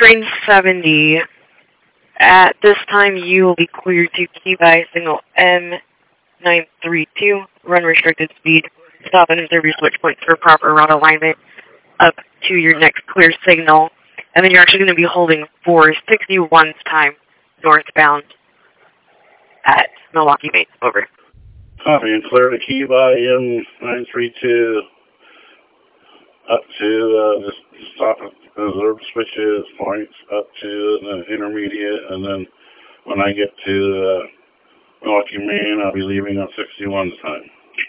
train 70. At this time, you will be cleared to key by signal M932, run restricted speed, stop and observe your switch points for proper route alignment up to your next clear signal. And then you're actually going to be holding 461's time northbound at Milwaukee Base. Over. Copy, and clear the key by M932 up to the stop and observe switches points up to the intermediate, and then when I get to Milwaukee Main, I'll be leaving on 61's time.